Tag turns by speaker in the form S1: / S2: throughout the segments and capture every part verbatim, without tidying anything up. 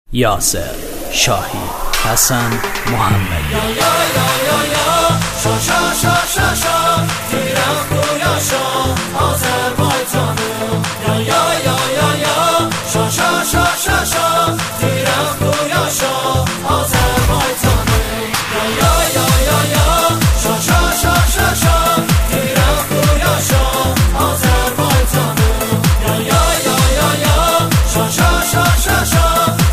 S1: یاسر شاهی حسن محمدی
S2: یا یا یا یا یا شا شا شا شا شا تیرخ و یاشا آذربایجانم یا یا یا یا یا شا شا شا شا شا تیرخ و یاشا آذربایجانم یا یا یا یا یا شا شا شا شا شا تیرخ و یاشا آذربایجانم یا یا یا یا یا شا شا شا شا شا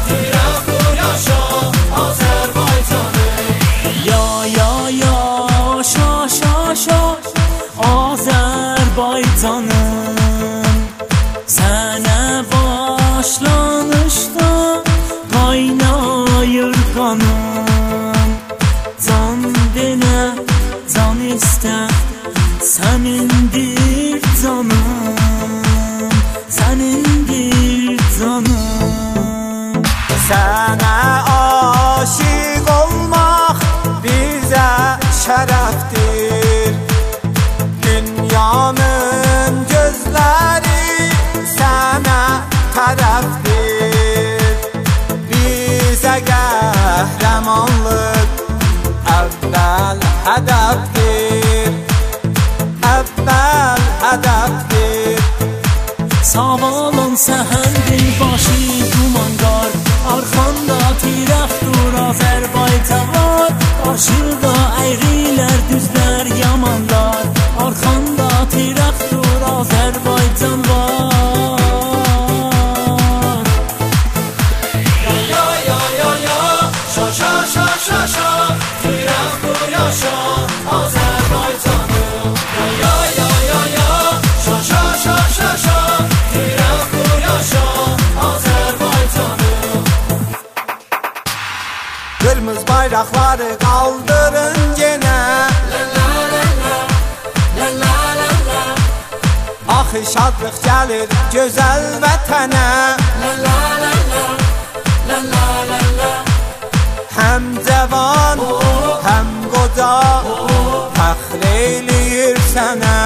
S3: Azərbaycanım, sənə başlanışda qaynayır qanım. Can denə, can istə, sənindir canım, sənindir canım.
S4: Sənə aşiq olmaq bizə şərəfdir. Dünyanın gözləri sənə tərəfdir. Bizə qəhrəmanlıq əvvəl hədəfdir, əvvəl hədəfdir.
S3: Savalın səhəndil başı dumanqar, arxanda tirəxdur Azərbaycan var. Qarşıda əyrilər, düzlər, yamanlar, arxanda tirəxdur Azərbaycan var.
S2: Ya ya ya ya ya şa şa şa şa şa tirəxdur yaşa Azərbaycanım. Ya ya ya ya ya şa şa şa şa şa tirəxdur yaşa Azərbaycanım.
S4: Qırmızı bayraqları qaldırın yenə, axı şadlıq gəlir gözəl vətənə. Həm cavan, həm qoca fəxr eləyir sənə,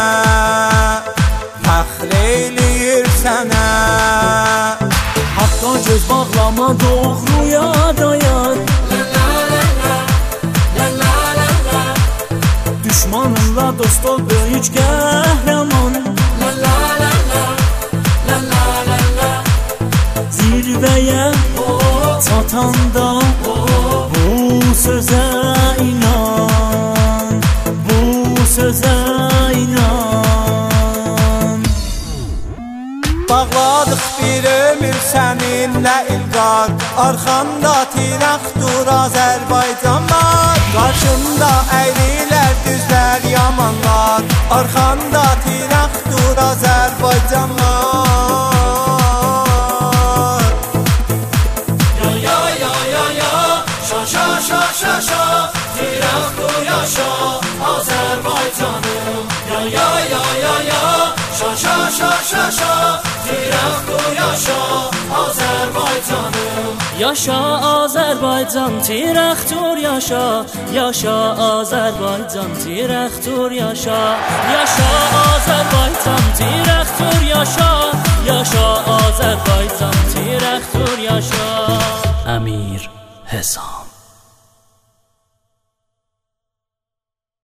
S4: fəxr eləyir sənə.
S3: Hatta göz bağlama, doğruya dayan. Düşmanınla dost ol, böyük qəhrəman. Zirvəyə çatanda bu sözə inan, bu sözə inan.
S4: Bağladıq bir ömür səninlə ilqar, arxanda tirəxdur Azərbaycan var. Qarşında əyrilər, düzlər, yamanlar, arxanda tirəxdur Azərbaycan var.
S2: Ya ya ya ya ya şa şa şa şa şa tirəxdur yaşa Azərbaycanım. Ya ya ya ya ya şa şa şa şa şa tirəxdur yaşa Azərbaycanım.
S3: Yaşa Azərbaycan, tirəxdur yaşa. Yaşa Azərbaycan, tirəxdur yaşa. Yaşa Azərbaycan, tirəxdur yaşa. Yaşa Azərbaycan, tirəxdur yaşa.
S1: امیر حسام.